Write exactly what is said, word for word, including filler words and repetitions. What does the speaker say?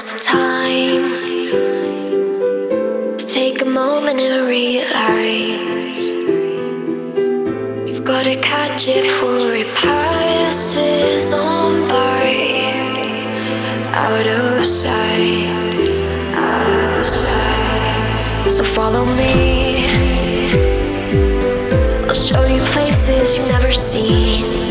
Now's the time to take a moment and realize you've gotta catch it before it passes on by. Out of sight, out of sight. So follow me, I'll show you places you've never seen.